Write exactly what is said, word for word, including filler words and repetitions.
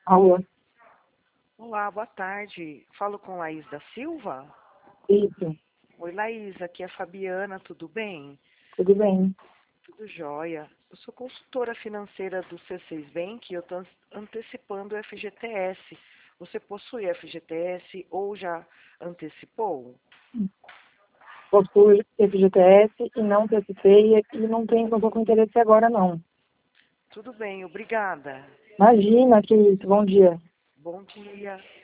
Alô? Olá, boa tarde. Falo com Laís da Silva? Isso, Oi, Laís, aqui é a Fabiana, tudo bem? tudo bem. Tudo jóia. Eu sou consultora financeira do C seis Bank e eu estou antecipando o F G T S. Você possui F G T S ou já antecipou? Possui F G T S e não antecipei e não tenho, não tô com interesse agora, não. Tudo bem, obrigada. Imagina que isso, bom dia. Bom dia.